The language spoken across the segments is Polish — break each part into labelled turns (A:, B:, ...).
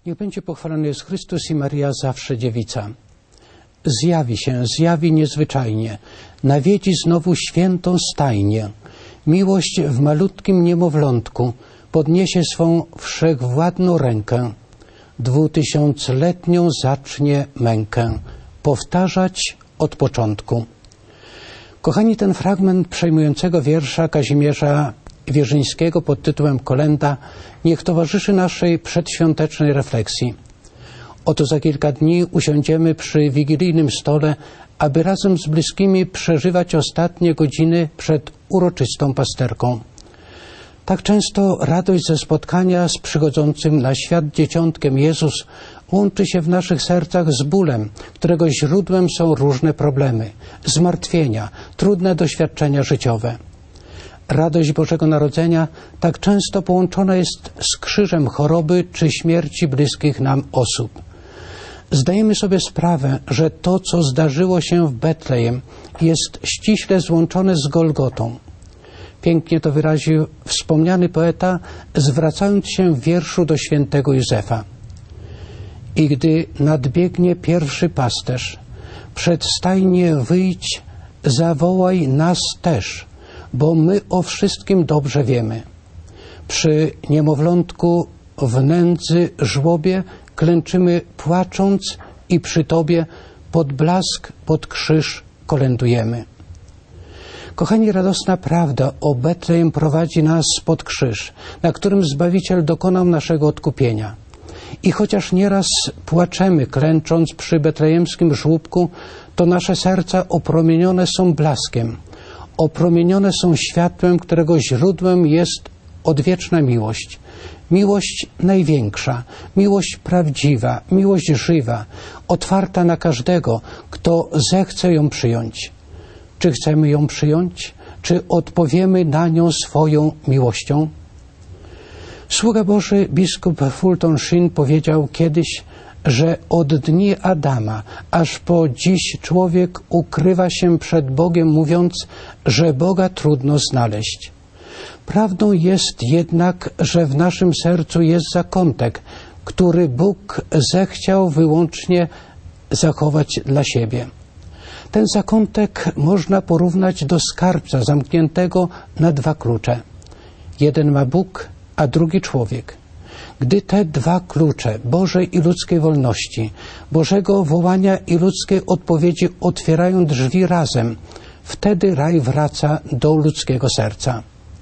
A: Niech będzie pochwalony jest Chrystus i Maria zawsze dziewica. Zjawi niezwyczajnie, nawiedzi znowu świętą stajnię. Miłość w malutkim niemowlątku podniesie swą wszechwładną rękę. 2000-letnią zacznie mękę powtarzać od początku. Kochani, ten fragment przejmującego wiersza Kazimierza Wierzyńskiego pod tytułem Kolęda niech towarzyszy naszej przedświątecznej refleksji. Oto za kilka dni usiądziemy przy wigilijnym stole, aby razem z bliskimi przeżywać ostatnie godziny przed uroczystą pasterką. Tak często radość ze spotkania z przychodzącym na świat dzieciątkiem Jezus łączy się w naszych sercach z bólem, którego źródłem są różne problemy, zmartwienia, trudne doświadczenia życiowe. Radość Bożego Narodzenia tak często połączona jest z krzyżem choroby czy śmierci bliskich nam osób. Zdajemy sobie sprawę, że to, co zdarzyło się w Betlejem, jest ściśle złączone z Golgotą. Pięknie to wyraził wspomniany poeta, zwracając się w wierszu do świętego Józefa. I gdy nadbiegnie pierwszy pasterz, przed stajnię wyjdź, zawołaj nas też, bo my o wszystkim dobrze wiemy. Przy niemowlątku w nędzy, żłobie klęczymy płacząc i przy Tobie pod blask, pod krzyż kolędujemy. Kochani, radosna prawda o Betlejem prowadzi nas pod krzyż, na którym Zbawiciel dokonał naszego odkupienia. I chociaż nieraz płaczemy, klęcząc przy betlejemskim żłóbku, to nasze serca opromienione są blaskiem, opromienione są światłem, którego źródłem jest odwieczna miłość. Miłość największa, miłość prawdziwa, miłość żywa, otwarta na każdego, kto zechce ją przyjąć. Czy chcemy ją przyjąć? Czy odpowiemy na nią swoją miłością? Sługa Boży biskup Fulton Sheen powiedział kiedyś, że od dni Adama aż po dziś człowiek ukrywa się przed Bogiem, mówiąc, że Boga trudno znaleźć. Prawdą jest jednak, że w naszym sercu jest zakątek, który Bóg zechciał wyłącznie zachować dla siebie. Ten zakątek można porównać do skarbca zamkniętego na 2 klucze. Jeden ma Bóg, a drugi człowiek. Gdy te 2 klucze Bożej i ludzkiej wolności, Bożego wołania i ludzkiej odpowiedzi otwierają drzwi razem, wtedy raj wraca do ludzkiego serca.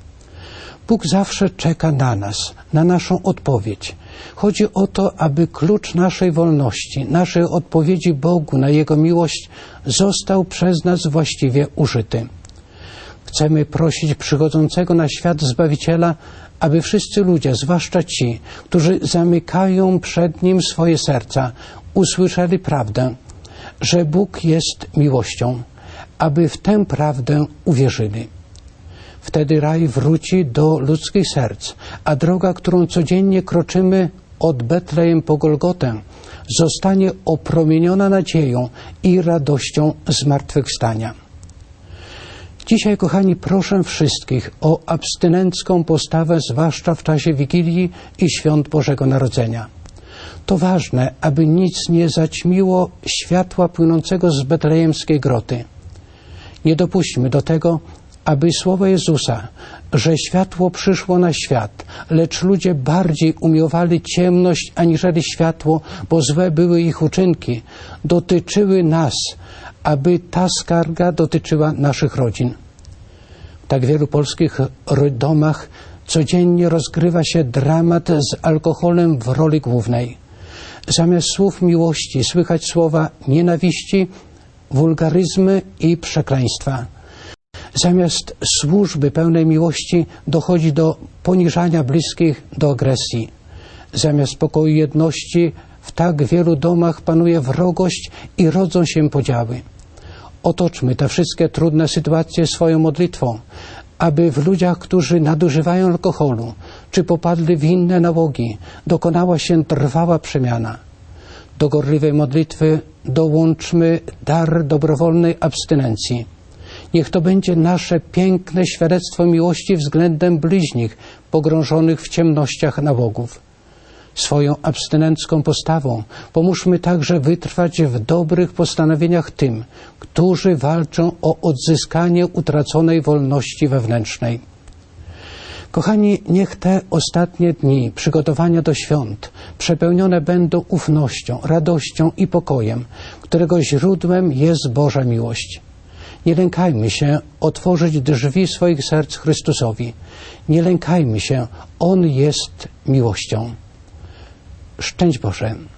A: Bóg zawsze czeka na nas, na naszą odpowiedź. Chodzi o to, aby klucz naszej wolności, naszej odpowiedzi Bogu na Jego miłość został przez nas właściwie użyty. Chcemy prosić przychodzącego na świat Zbawiciela, aby wszyscy ludzie, zwłaszcza ci, którzy zamykają przed Nim swoje serca, usłyszeli prawdę, że Bóg jest miłością, aby w tę prawdę uwierzyli. Wtedy raj wróci do ludzkich serc, a droga, którą codziennie kroczymy od Betlejem po Golgotę, zostanie opromieniona nadzieją i radością zmartwychwstania. Dzisiaj, kochani, proszę wszystkich o abstynencką postawę, zwłaszcza w czasie Wigilii i Świąt Bożego Narodzenia. To ważne, aby nic nie zaćmiło światła płynącego z betlejemskiej groty. Nie dopuśćmy do tego, aby słowa Jezusa, że światło przyszło na świat, lecz ludzie bardziej umiłowali ciemność aniżeli światło, bo złe były ich uczynki, dotyczyły nas, aby ta skarga dotyczyła naszych rodzin. W tak wielu polskich domach codziennie rozgrywa się dramat z alkoholem w roli głównej. Zamiast słów miłości słychać słowa nienawiści, wulgaryzmy i przekleństwa. Zamiast służby pełnej miłości dochodzi do poniżania bliskich, do agresji. Zamiast pokoju i jedności w tak wielu domach panuje wrogość i rodzą się podziały. Otoczmy te wszystkie trudne sytuacje swoją modlitwą, aby w ludziach, którzy nadużywają alkoholu, czy popadli w inne nałogi, dokonała się trwała przemiana. Do gorliwej modlitwy dołączmy dar dobrowolnej abstynencji. Niech to będzie nasze piękne świadectwo miłości względem bliźnich pogrążonych w ciemnościach nałogów. Swoją abstynencką postawą pomóżmy także wytrwać w dobrych postanowieniach tym, którzy walczą o odzyskanie utraconej wolności wewnętrznej. Kochani, niech te ostatnie dni przygotowania do świąt przepełnione będą ufnością, radością i pokojem, którego źródłem jest Boża miłość. Nie lękajmy się otworzyć drzwi swoich serc Chrystusowi. Nie lękajmy się, On jest miłością. Szczęść Boże.